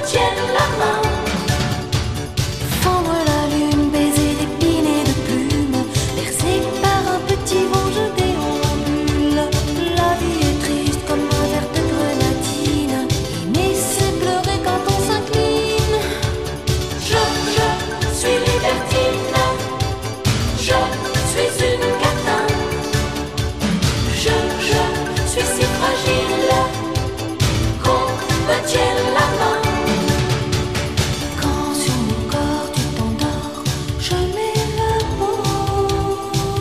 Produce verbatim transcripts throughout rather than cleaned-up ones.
tienne la main. Fendre la lune, baiser d'épines et de plumes, bercé par un petit vent, je déambule. La vie est triste comme un verre de grenadine, aimer c'est pleurer quand on s'incline. Je, je suis libertine, je suis une catin. Je, je suis si fragile qu'on me tienne la main. Quand sur mon corps tu t'endors, je m'évapore.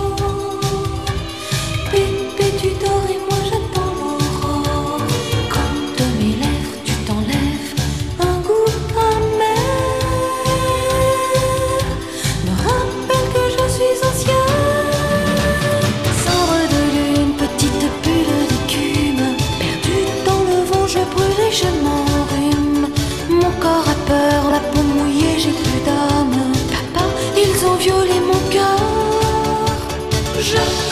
Bébé tu dors et moi j'attends l'aurore. Comme de mes lèvres tu t'enlèves un goût amer, me rappelle que je suis ancien. Cendre de lune, petite bulle d'écume, perdue dans le vent, je brûle et je m'enrhume. Mon corps a peur, la peau mouillée, j'ai plus d'âme. Papa, ils ont violé mon cœur. Je